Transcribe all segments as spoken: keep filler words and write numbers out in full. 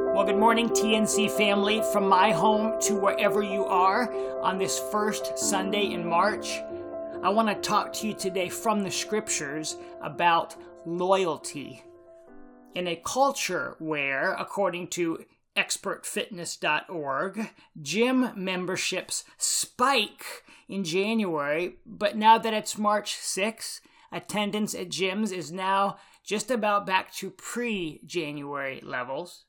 Well, good morning, T N C family, from my home to wherever you are on this first Sunday in March. I want to talk to you today from the scriptures about loyalty. In a culture where, according to expert fitness dot org, gym memberships spike in January, but now that it's March sixth, attendance at gyms is now just about back to pre-January levels.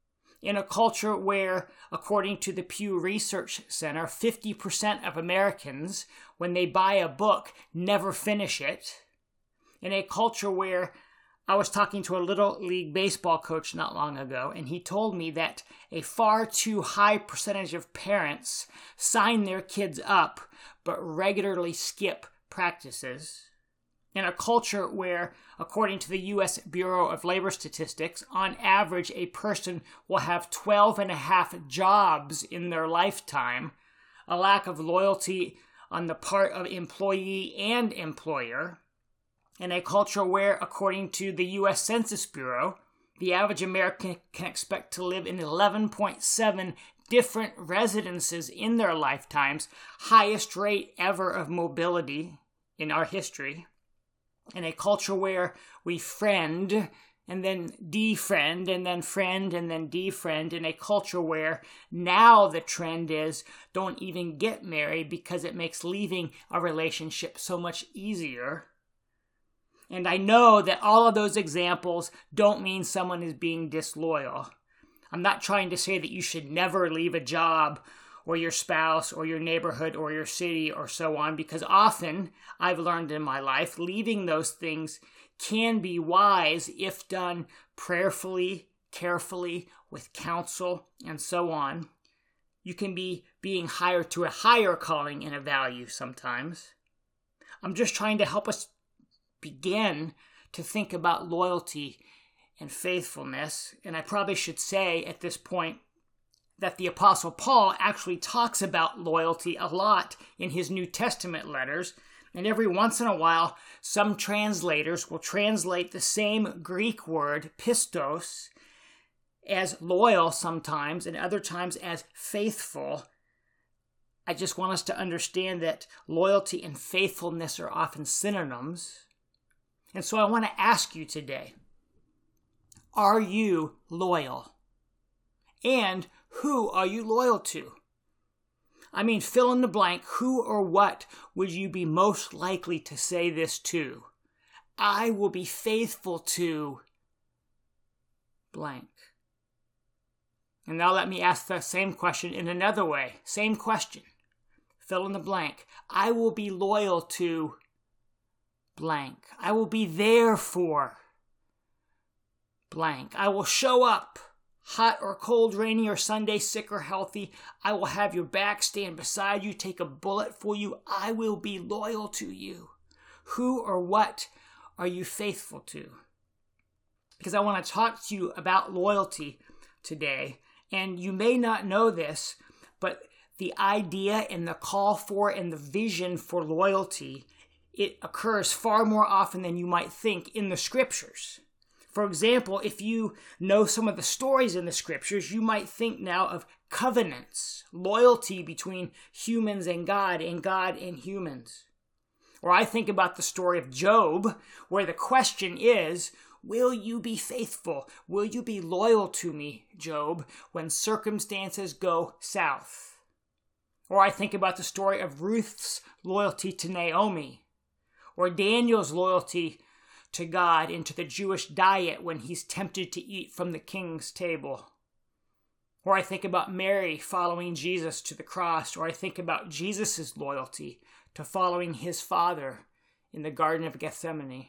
In a culture where, according to the Pew Research Center, fifty percent of Americans, when they buy a book, never finish it. In a culture where I was talking to a Little League baseball coach not long ago, and he told me that a far too high percentage of parents sign their kids up but regularly skip practices. In a culture where, according to the U S Bureau of Labor Statistics, on average a person will have twelve and a half jobs in their lifetime, a lack of loyalty on the part of employee and employer. In a culture where, according to the U S Census Bureau, the average American can expect to live in eleven point seven different residences in their lifetimes, highest rate ever of mobility in our history. In a culture where we friend and then defriend and then friend and then defriend, in a culture where now the trend is don't even get married because it makes leaving a relationship so much easier. And I know that all of those examples don't mean someone is being disloyal. I'm not trying to say that you should never leave a job or your spouse, or your neighborhood, or your city, or so on, because often, I've learned in my life, leaving those things can be wise if done prayerfully, carefully, with counsel, and so on. You can be being hired to a higher calling and a value sometimes. I'm just trying to help us begin to think about loyalty and faithfulness, and I probably should say at this point, that the Apostle Paul actually talks about loyalty a lot in his New Testament letters, and every once in a while, some translators will translate the same Greek word, pistos, as loyal sometimes, and other times as faithful. I just want us to understand that loyalty and faithfulness are often synonyms. And so I want to ask you today, are you loyal? And who are you loyal to? I mean, fill in the blank, who or what would you be most likely to say this to? I will be faithful to blank. And now let me ask the same question in another way. Same question. Fill in the blank. I will be loyal to blank. I will be there for blank. I will show up. Hot or cold, rainy or Sunday, sick or healthy, I will have your back, stand beside you, take a bullet for you. I will be loyal to you. Who or what are you faithful to? Because I want to talk to you about loyalty today. And you may not know this, but the idea and the call for and the vision for loyalty, it occurs far more often than you might think in the scriptures. For example, if you know some of the stories in the scriptures, you might think now of covenants, loyalty between humans and God, and God and humans. Or I think about the story of Job, where the question is, will you be faithful? Will you be loyal to me, Job, when circumstances go south? Or I think about the story of Ruth's loyalty to Naomi, or Daniel's loyalty to God and to the Jewish diet when he's tempted to eat from the king's table. Or I think about Mary following Jesus to the cross, or I think about Jesus' loyalty to following his Father in the Garden of Gethsemane.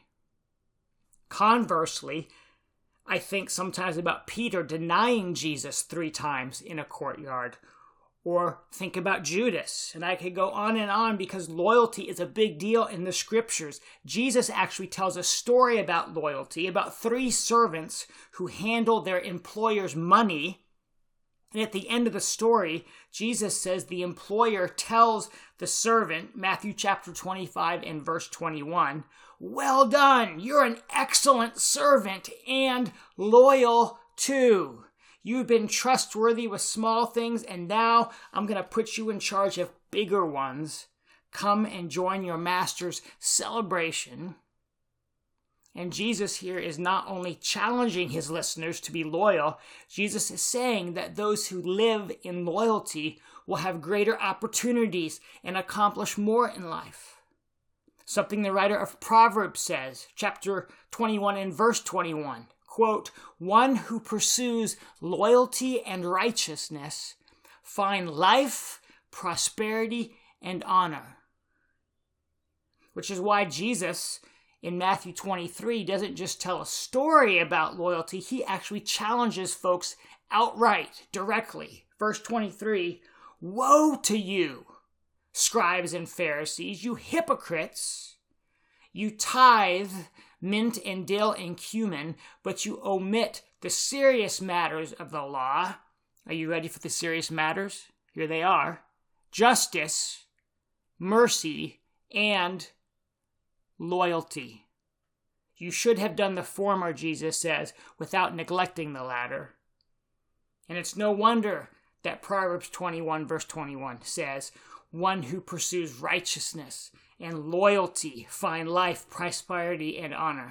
Conversely, I think sometimes about Peter denying Jesus three times in a courtyard, Or think about Judas. And I could go on and on because loyalty is a big deal in the scriptures. Jesus actually tells a story about loyalty, about three servants who handle their employer's money. And at the end of the story, Jesus says the employer tells the servant, Matthew chapter twenty-five and verse twenty-one, "Well done, you're an excellent servant and loyal too. You've been trustworthy with small things, and now I'm going to put you in charge of bigger ones. Come and join your master's celebration. And Jesus here is not only challenging his listeners to be loyal, Jesus is saying that those who live in loyalty will have greater opportunities and accomplish more in life. Something the writer of Proverbs says, chapter twenty-one and verse twenty-one, quote, "One who pursues loyalty and righteousness find life, prosperity, and honor." Which is why Jesus in Matthew twenty-three doesn't just tell a story about loyalty, he actually challenges folks outright, directly. Verse twenty-three, "Woe to you, scribes and Pharisees, you hypocrites! You tithe mint and dill and cumin, but you omit the serious matters of the law." Are you ready for the serious matters? Here they are. Justice, mercy, and loyalty. You should have done the former, Jesus says, without neglecting the latter. And it's no wonder that Proverbs twenty-one verse twenty-one says, "One who pursues righteousness and loyalty find life, prosperity, and honor."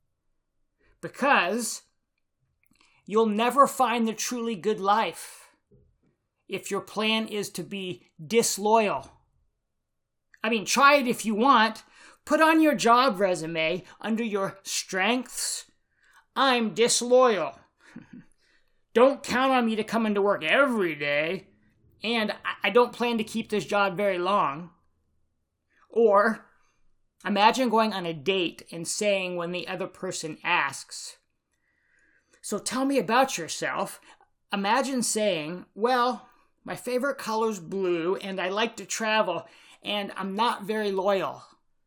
Because you'll never find the truly good life if your plan is to be disloyal. I mean, try it if you want. Put on your job resume under your strengths, "I'm disloyal." Don't count on me to come into work every day, and I don't plan to keep this job very long. Or imagine going on a date and saying when the other person asks, "So tell me about yourself," imagine saying, "Well, my favorite color's blue, and I like to travel, and I'm not very loyal."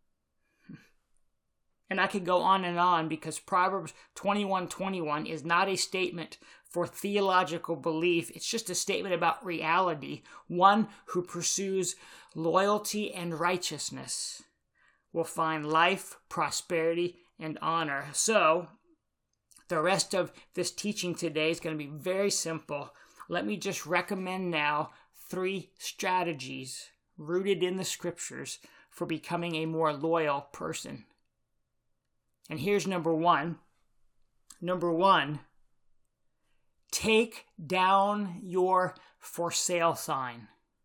And I could go on and on because Proverbs twenty-one twenty-one is not a statement for theological belief. It's just a statement about reality. One who pursues loyalty and righteousness will find life, prosperity, and honor. So, the rest of this teaching today is going to be very simple. Let me just recommend now three strategies rooted in the scriptures for becoming a more loyal person. And here's number one. Number one, take down your for sale sign.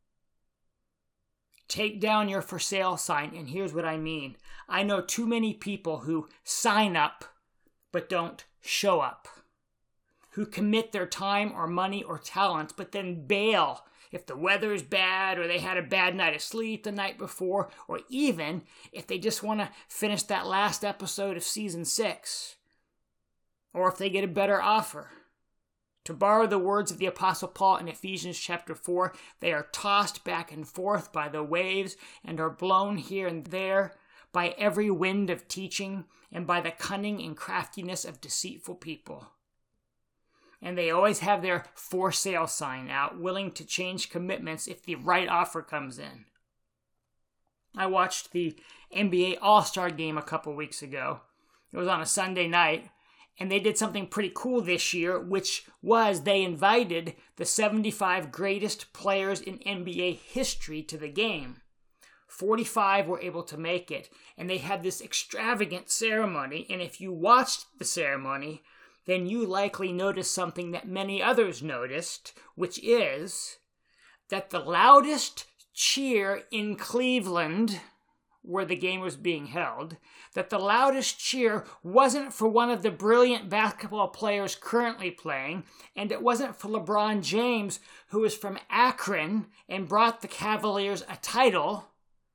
Take down your for sale sign, and here's what I mean. I know too many people who sign up but don't show up, who commit their time or money or talents but then bail if the weather's bad or they had a bad night of sleep the night before, or even if they just want to finish that last episode of season six, or if they get a better offer. To borrow the words of the Apostle Paul in Ephesians chapter four, they are tossed back and forth by the waves and are blown here and there by every wind of teaching and by the cunning and craftiness of deceitful people. And they always have their for sale sign out, willing to change commitments if the right offer comes in. I watched the N B A All-Star game a couple weeks ago. It was on a Sunday night, and they did something pretty cool this year, which was they invited the seventy-five greatest players in N B A history to the game. forty-five were able to make it, and they had this extravagant ceremony, and if you watched the ceremony, then you likely noticed something that many others noticed, which is that the loudest cheer in Cleveland, where the game was being held, that the loudest cheer wasn't for one of the brilliant basketball players currently playing, and it wasn't for LeBron James, who is from Akron and brought the Cavaliers a title.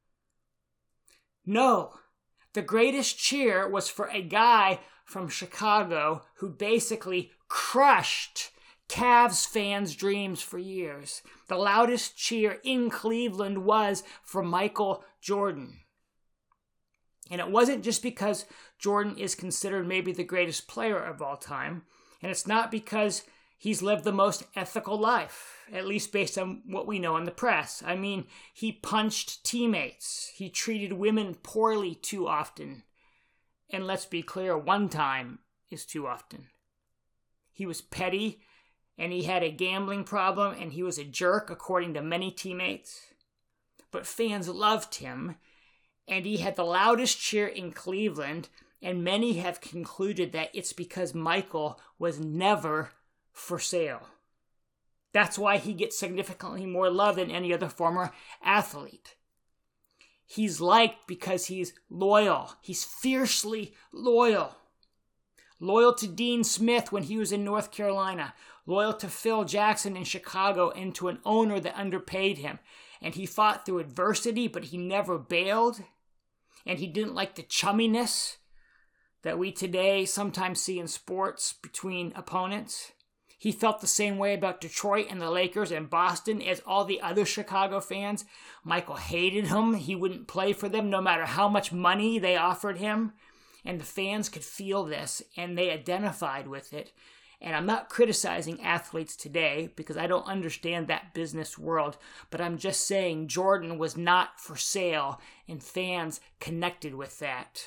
No, the greatest cheer was for a guy from Chicago who basically crushed Cavs fans' dreams for years. The loudest cheer in Cleveland was for Michael Jordan. And it wasn't just because Jordan is considered maybe the greatest player of all time, and it's not because he's lived the most ethical life, at least based on what we know in the press. I mean, he punched teammates. He treated women poorly too often. And let's be clear, one time is too often. He was petty and he had a gambling problem, and he was a jerk, according to many teammates. But fans loved him, and he had the loudest cheer in Cleveland, and many have concluded that it's because Michael was never for sale. That's why he gets significantly more love than any other former athlete. He's liked because he's loyal. He's fiercely loyal. Loyal to Dean Smith when he was in North Carolina. Loyal to Phil Jackson in Chicago and to an owner that underpaid him. And he fought through adversity, but he never bailed. And he didn't like the chumminess that we today sometimes see in sports between opponents. He felt the same way about Detroit and the Lakers and Boston as all the other Chicago fans. Michael hated him. He wouldn't play for them no matter how much money they offered him. And the fans could feel this, and they identified with it. And I'm not criticizing athletes today because I don't understand that business world, but I'm just saying Jordan was not for sale, and fans connected with that.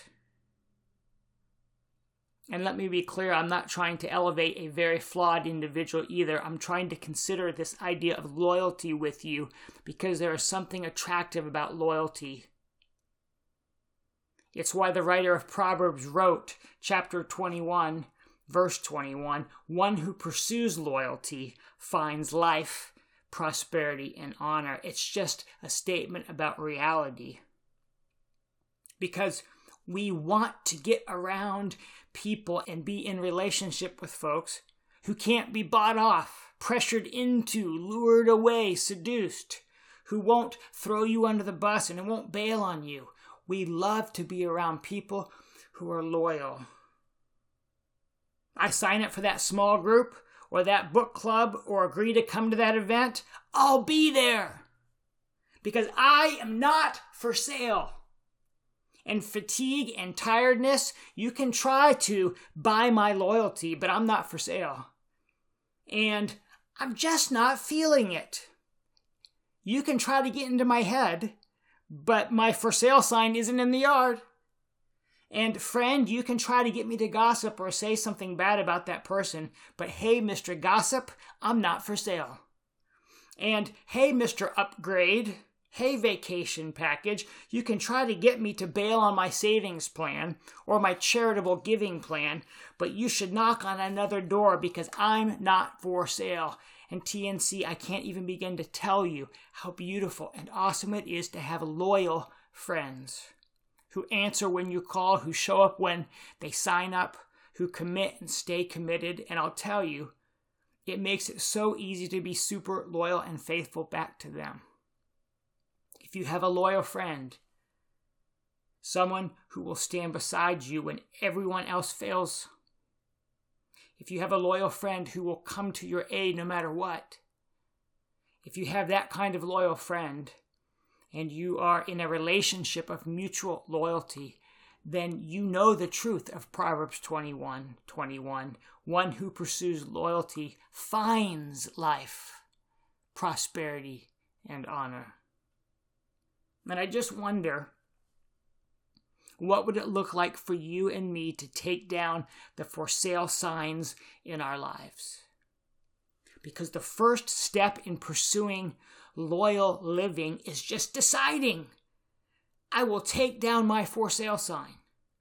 And let me be clear, I'm not trying to elevate a very flawed individual either. I'm trying to consider this idea of loyalty with you because there is something attractive about loyalty. It's why the writer of Proverbs wrote, chapter twenty-one, verse twenty-one, one who pursues loyalty finds life, prosperity, and honor. It's just a statement about reality. Because we want to get around people and be in relationship with folks who can't be bought off, pressured into, lured away, seduced, who won't throw you under the bus and won't bail on you. We love to be around people who are loyal. I sign up for that small group or that book club or agree to come to that event, I'll be there because I am not for sale. And fatigue and tiredness, you can try to buy my loyalty, but I'm not for sale. And I'm just not feeling it. You can try to get into my head, but my for sale sign isn't in the yard. And friend, you can try to get me to gossip or say something bad about that person, but hey, Mister Gossip, I'm not for sale. And hey, Mister Upgrade, hey, vacation package, you can try to get me to bail on my savings plan or my charitable giving plan, but you should knock on another door because I'm not for sale. And T N C, I can't even begin to tell you how beautiful and awesome it is to have loyal friends who answer when you call, who show up when they sign up, who commit and stay committed. And I'll tell you, it makes it so easy to be super loyal and faithful back to them. If you have a loyal friend, someone who will stand beside you when everyone else fails, if you have a loyal friend who will come to your aid no matter what, if you have that kind of loyal friend and you are in a relationship of mutual loyalty, then you know the truth of Proverbs twenty-one twenty-one. One who pursues loyalty finds life, prosperity, and honor. And I just wonder, what would it look like for you and me to take down the for sale signs in our lives? Because the first step in pursuing loyal living is just deciding, I will take down my for sale sign.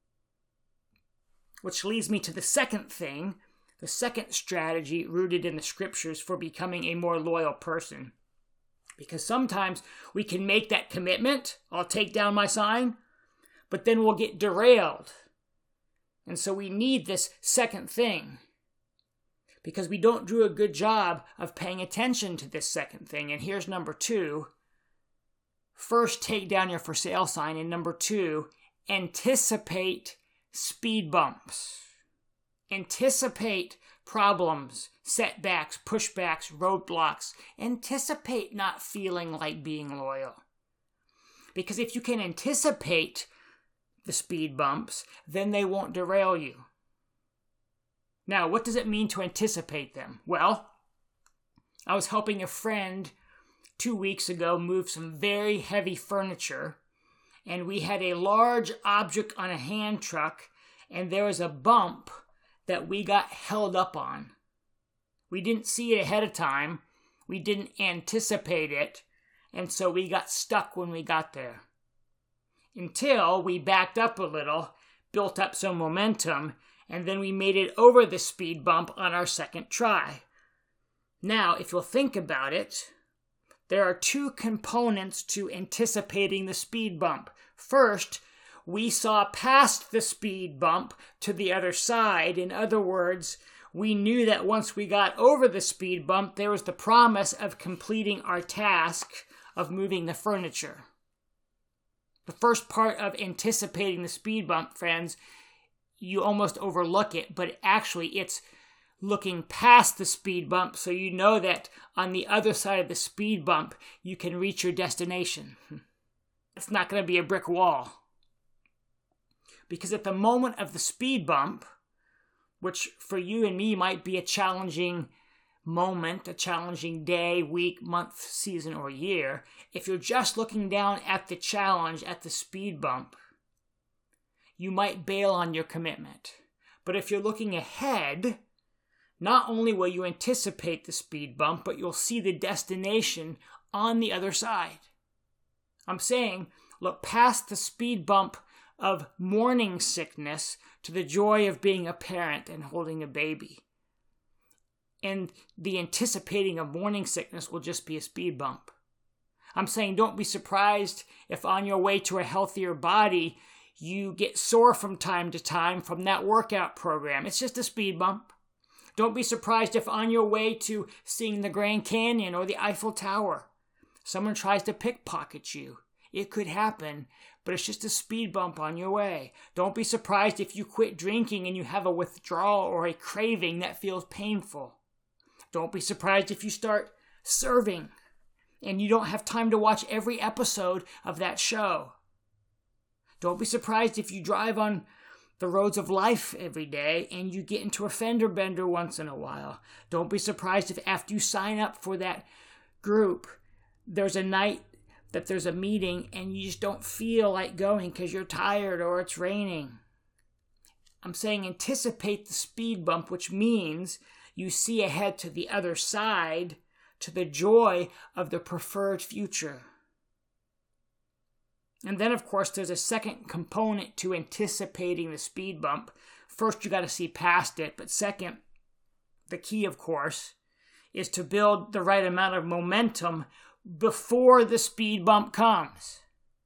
Which leads me to the second thing, the second strategy rooted in the scriptures for becoming a more loyal person. Because sometimes we can make that commitment, I'll take down my sign, but then we'll get derailed. And so we need this second thing because we don't do a good job of paying attention to this second thing. And here's number two. First, take down your for sale sign. And number two, anticipate speed bumps. Anticipate problems, setbacks, pushbacks, roadblocks. Anticipate not feeling like being loyal. Because if you can anticipate the speed bumps, then they won't derail you. Now, what does it mean to anticipate them? Well, I was helping a friend two weeks ago move some very heavy furniture, and we had a large object on a hand truck, and there was a bump that we got held up on. We didn't see it ahead of time. We didn't anticipate it. And so we got stuck when we got there. Until we backed up a little, built up some momentum, and then we made it over the speed bump on our second try. Now, if you'll think about it, there are two components to anticipating the speed bump. First, we saw past the speed bump to the other side. In other words, we knew that once we got over the speed bump, there was the promise of completing our task of moving the furniture. The first part of anticipating the speed bump, friends, you almost overlook it, but actually it's looking past the speed bump so you know that on the other side of the speed bump, you can reach your destination. It's not going to be a brick wall. Because at the moment of the speed bump, which for you and me might be a challenging moment, a challenging day, week, month, season, or year, if you're just looking down at the challenge, at the speed bump, you might bail on your commitment. But if you're looking ahead, not only will you anticipate the speed bump, but you'll see the destination on the other side. I'm saying, look past the speed bump of morning sickness to the joy of being a parent and holding a baby. And the anticipating of morning sickness will just be a speed bump. I'm saying don't be surprised if on your way to a healthier body, you get sore from time to time from that workout program. It's just a speed bump. Don't be surprised if on your way to seeing the Grand Canyon or the Eiffel Tower, someone tries to pickpocket you. It could happen, but it's just a speed bump on your way. Don't be surprised if you quit drinking and you have a withdrawal or a craving that feels painful. Don't be surprised if you start serving and you don't have time to watch every episode of that show. Don't be surprised if you drive on the roads of life every day and you get into a fender bender once in a while. Don't be surprised if after you sign up for that group, there's a night that there's a meeting and you just don't feel like going because you're tired or it's raining. I'm saying anticipate the speed bump, which means you see ahead to the other side, to the joy of the preferred future. And then, of course, there's a second component to anticipating the speed bump. First, you got to see past it. But second, the key, of course, is to build the right amount of momentum before the speed bump comes.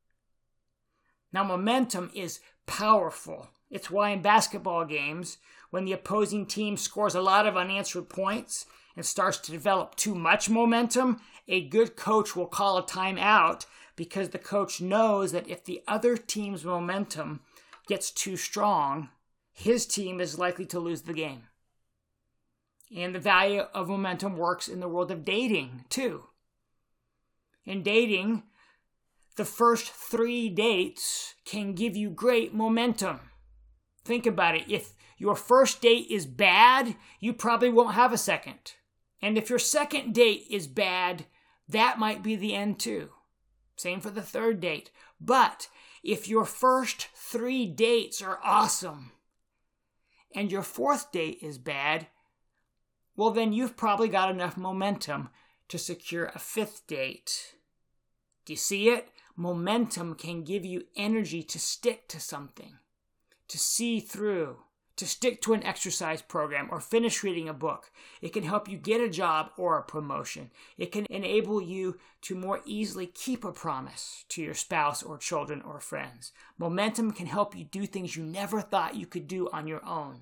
Now, momentum is powerful. It's why in basketball games, when the opposing team scores a lot of unanswered points and starts to develop too much momentum, a good coach will call a timeout because the coach knows that if the other team's momentum gets too strong, his team is likely to lose the game. And the value of momentum works in the world of dating, too. In dating, the first three dates can give you great momentum. Think about it. If your first date is bad, you probably won't have a second. And if your second date is bad, that might be the end too. Same for the third date. But if your first three dates are awesome and your fourth date is bad, well, then you've probably got enough momentum to secure a fifth date. Do you see it? Momentum can give you energy to stick to something, to see through, to stick to an exercise program or finish reading a book. It can help you get a job or a promotion. It can enable you to more easily keep a promise to your spouse or children or friends. Momentum can help you do things you never thought you could do on your own.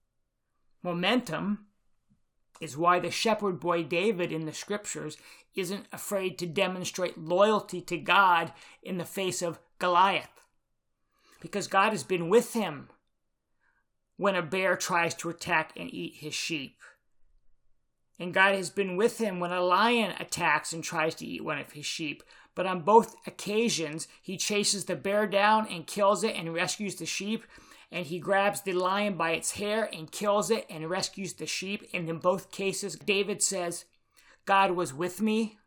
Momentum is why the shepherd boy David in the scriptures isn't afraid to demonstrate loyalty to God in the face of Goliath. Because God has been with him when a bear tries to attack and eat his sheep. And God has been with him when a lion attacks and tries to eat one of his sheep. But on both occasions, he chases the bear down and kills it and rescues the sheep. And he grabs the lion by its hair and kills it and rescues the sheep. And in both cases, David says, God was with me.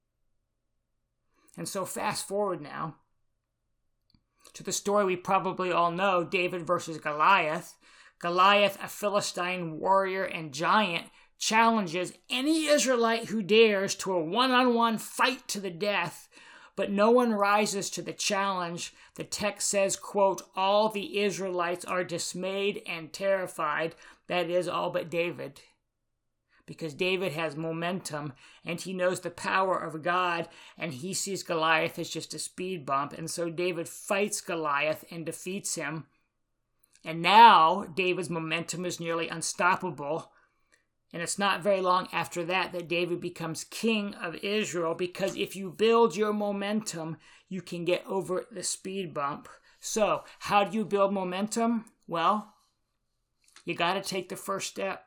And so fast forward now to the story we probably all know, David versus Goliath. Goliath, a Philistine warrior and giant, challenges any Israelite who dares to a one-on-one fight to the death, but no one rises to the challenge. The text says, quote, all the Israelites are dismayed and terrified. That is, all but David. Because David has momentum, and he knows the power of God, and he sees Goliath as just a speed bump. And so David fights Goliath and defeats him. And now David's momentum is nearly unstoppable. And it's not very long after that that David becomes king of Israel, because if you build your momentum, you can get over the speed bump. So, how do you build momentum? Well, you got to take the first step.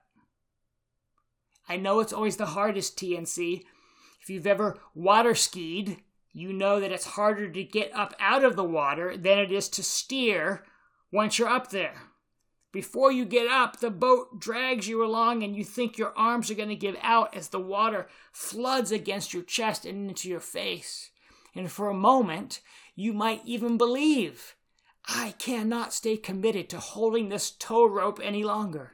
I know it's always the hardest, T N C. If you've ever water skied, you know that it's harder to get up out of the water than it is to steer once you're up there. Before you get up, the boat drags you along and you think your arms are going to give out as the water floods against your chest and into your face. And for a moment, you might even believe, I cannot stay committed to holding this tow rope any longer.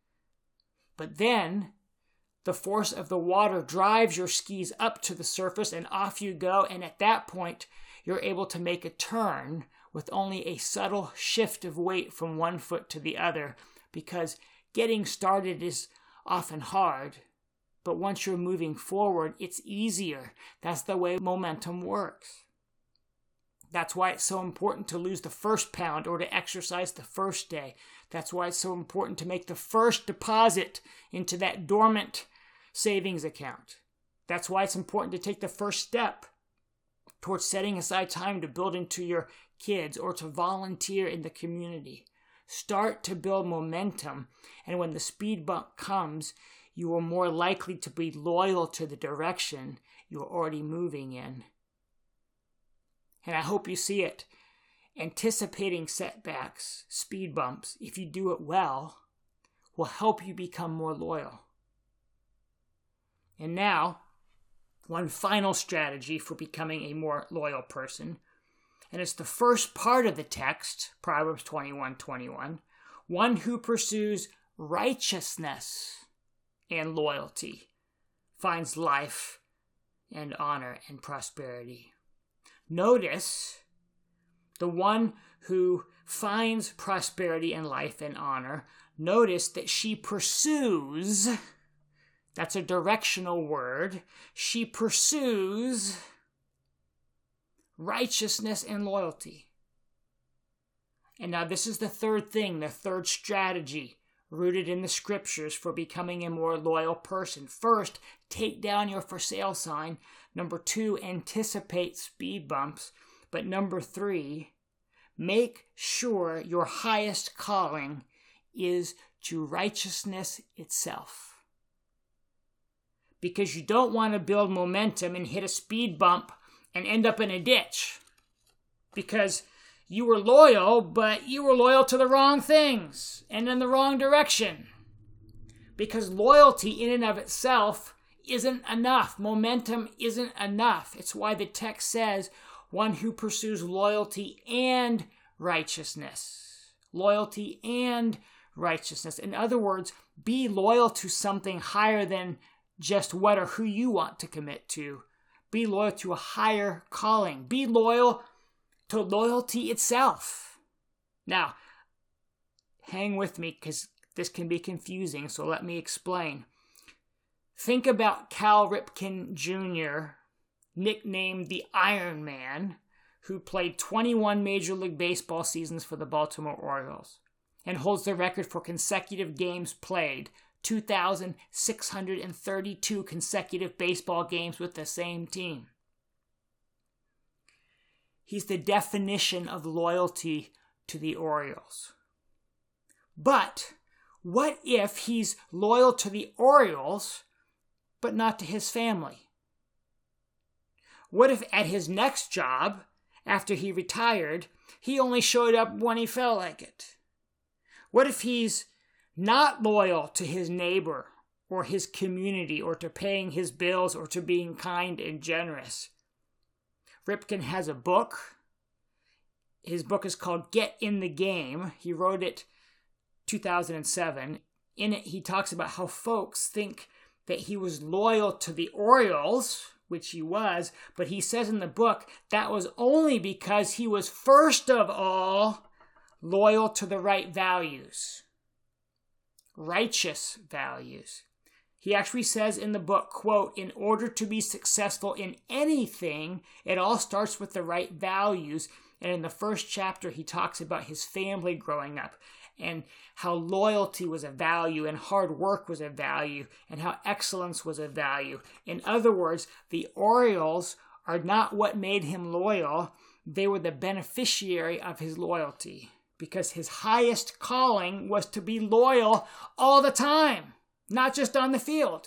But then, the force of the water drives your skis up to the surface and off you go, and at that point, you're able to make a turn with only a subtle shift of weight from one foot to the other, because getting started is often hard, but once you're moving forward, it's easier. That's the way momentum works. That's why it's so important to lose the first pound or to exercise the first day. That's why it's so important to make the first deposit into that dormant savings account. That's why it's important to take the first step towards setting aside time to build into your kids or to volunteer in the community. Start to build momentum, and when the speed bump comes, you are more likely to be loyal to the direction you're already moving in. And I hope you see it. Anticipating setbacks, speed bumps, if you do it well, will help you become more loyal. And now, one final strategy for becoming a more loyal person, and it's the first part of the text, Proverbs twenty-one twenty-one, one who pursues righteousness and loyalty finds life and honor and prosperity. Notice the one who finds prosperity and life and honor, notice that she pursues, that's a directional word, she pursues righteousness and loyalty. And now this is the third thing, the third strategy rooted in the scriptures for becoming a more loyal person. First, take down your for sale sign. Number two, anticipate speed bumps. But number three, make sure your highest calling is to righteousness itself. Because you don't want to build momentum and hit a speed bump and end up in a ditch. Because you were loyal, but you were loyal to the wrong things and in the wrong direction. Because loyalty in and of itself isn't enough. Momentum isn't enough. It's why the text says, one who pursues loyalty and righteousness. Loyalty and righteousness. In other words, be loyal to something higher than just what or who you want to commit to. Be loyal to a higher calling. Be loyal to loyalty itself. Now, hang with me because this can be confusing, so let me explain. Think about Cal Ripken Junior, nicknamed the Iron Man, who played twenty-one Major League Baseball seasons for the Baltimore Orioles and holds the record for consecutive games played, two thousand six hundred thirty-two consecutive baseball games with the same team. He's the definition of loyalty to the Orioles. But what if he's loyal to the Orioles, but not to his family? What if at his next job, after he retired, he only showed up when he felt like it? What if he's not loyal to his neighbor or his community or to paying his bills or to being kind and generous? Ripken has a book. His book is called Get in the Game. He wrote it two thousand seven. in it, he talks about how folks think that he was loyal to the Orioles, which he was, but he says in the book that was only because he was first of all loyal to the right values, righteous values. He actually says in the book, quote, in order to be successful in anything, it all starts with the right values. And in the first chapter, he talks about his family growing up and how loyalty was a value and hard work was a value and how excellence was a value. In other words, the Orioles are not what made him loyal. They were the beneficiary of his loyalty because his highest calling was to be loyal all the time, not just on the field.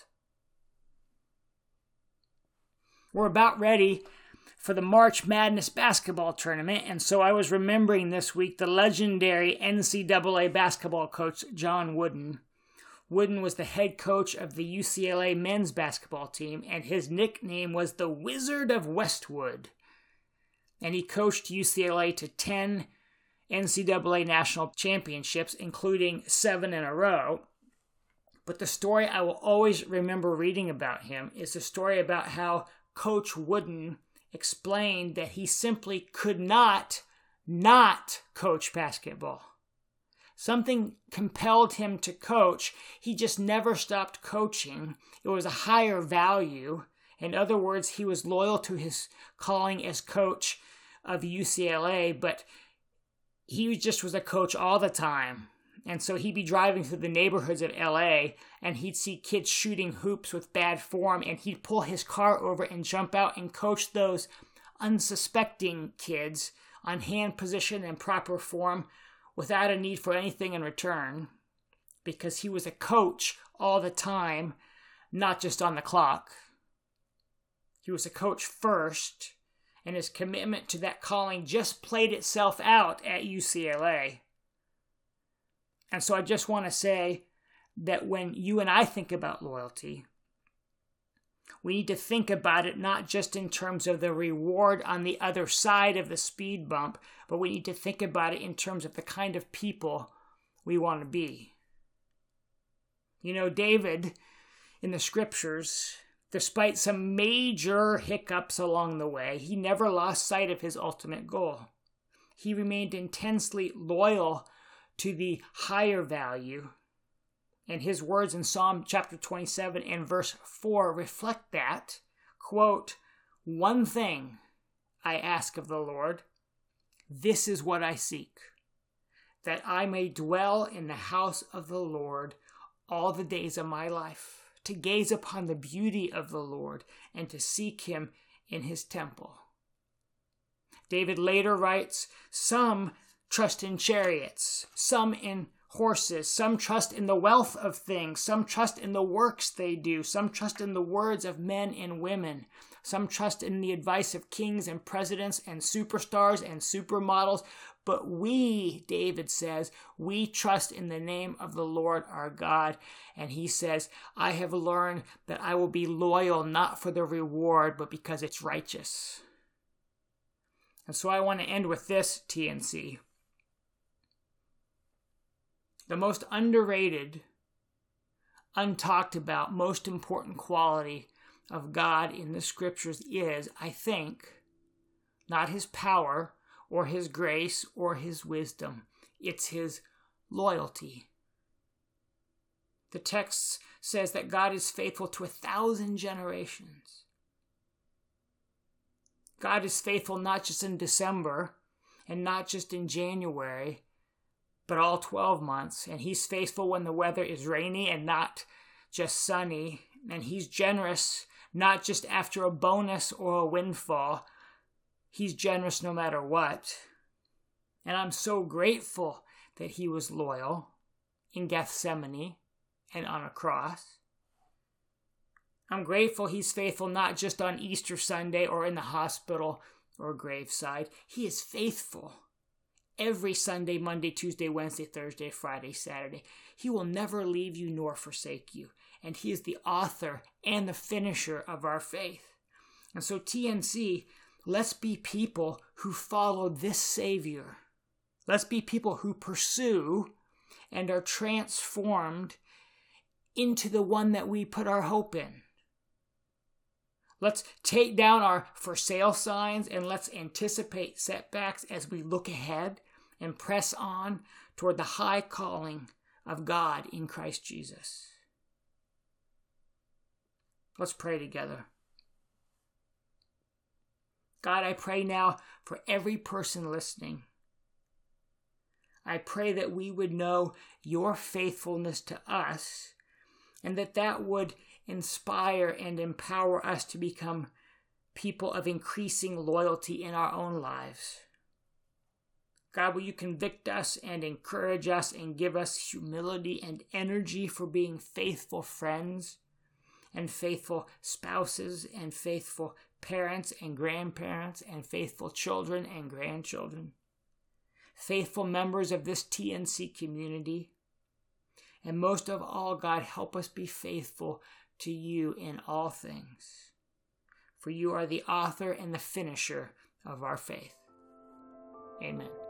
We're about ready for the March Madness basketball tournament, and so I was remembering this week the legendary N C double A basketball coach John Wooden. Wooden was the head coach of the U C L A men's basketball team, and his nickname was the Wizard of Westwood. And he coached U C L A to ten N C double A national championships, including seven in a row. But the story I will always remember reading about him is the story about how Coach Wooden explained that he simply could not not coach basketball. Something compelled him to coach. He just never stopped coaching. It was a higher value. In other words, he was loyal to his calling as coach of U C L A, but he just was a coach all the time. And so he'd be driving through the neighborhoods of L A, and he'd see kids shooting hoops with bad form, and he'd pull his car over and jump out and coach those unsuspecting kids on hand position and proper form without a need for anything in return, because he was a coach all the time, not just on the clock. He was a coach first, and his commitment to that calling just played itself out at U C L A. And so I just want to say that when you and I think about loyalty, we need to think about it not just in terms of the reward on the other side of the speed bump, but we need to think about it in terms of the kind of people we want to be. You know, David, in the scriptures, despite some major hiccups along the way, he never lost sight of his ultimate goal. He remained intensely loyal to the higher value. And his words in Psalm chapter twenty-seven and verse four reflect that. Quote, one thing I ask of the Lord, this is what I seek, that I may dwell in the house of the Lord all the days of my life, to gaze upon the beauty of the Lord and to seek him in his temple. David later writes, some trust in chariots, some in horses, some trust in the wealth of things, some trust in the works they do, some trust in the words of men and women, some trust in the advice of kings and presidents and superstars and supermodels. But we, David says, we trust in the name of the Lord our God. And he says, I have learned that I will be loyal not for the reward, but because it's righteous. And so I want to end with this, T N C. The most underrated, untalked about, most important quality of God in the scriptures is, I think, not his power or his grace or his wisdom. It's his loyalty. The text says that God is faithful to a thousand generations. God is faithful not just in December and not just in January, but all twelve months. And he's faithful when the weather is rainy and not just sunny. And he's generous, not just after a bonus or a windfall. He's generous no matter what. And I'm so grateful that he was loyal in Gethsemane and on a cross. I'm grateful he's faithful not just on Easter Sunday or in the hospital or graveside. He is faithful every Sunday, Monday, Tuesday, Wednesday, Thursday, Friday, Saturday. He will never leave you nor forsake you. And he is the author and the finisher of our faith. And so T N C, let's be people who follow this Savior. Let's be people who pursue and are transformed into the one that we put our hope in. Let's take down our for sale signs and let's anticipate setbacks as we look ahead and press on toward the high calling of God in Christ Jesus. Let's pray together. God, I pray now for every person listening. I pray that we would know your faithfulness to us and that that would inspire and empower us to become people of increasing loyalty in our own lives. God, will you convict us and encourage us and give us humility and energy for being faithful friends and faithful spouses and faithful parents and grandparents and faithful children and grandchildren, faithful members of this T N C community. And most of all, God, help us be faithful to you in all things. For you are the author and the finisher of our faith. Amen.